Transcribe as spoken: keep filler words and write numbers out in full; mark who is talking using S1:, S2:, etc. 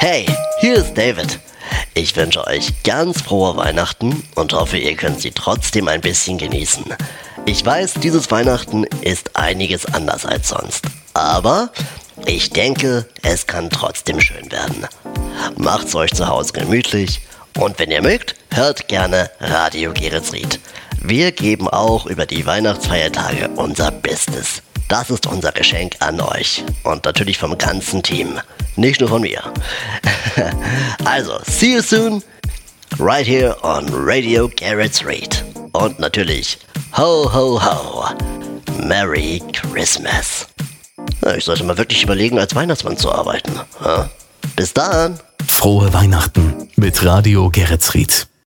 S1: Hey, hier ist David. Ich wünsche euch ganz frohe Weihnachten und hoffe, ihr könnt sie trotzdem ein bisschen genießen. Ich weiß, dieses Weihnachten ist einiges anders als sonst. Aber ich denke, es kann trotzdem schön werden. Macht's euch zu Hause gemütlich und wenn ihr mögt, hört gerne Radio Geretsried. Wir geben auch über die Weihnachtsfeiertage unser Bestes. Das ist unser Geschenk an euch und natürlich vom ganzen Team, nicht nur von mir. Also, see you soon, right here on Radio Geretsried. Und natürlich, ho ho ho, Merry Christmas. Ja, ich sollte mal wirklich überlegen, als Weihnachtsmann zu arbeiten. Ja? Bis dann.
S2: Frohe Weihnachten mit Radio Geretsried.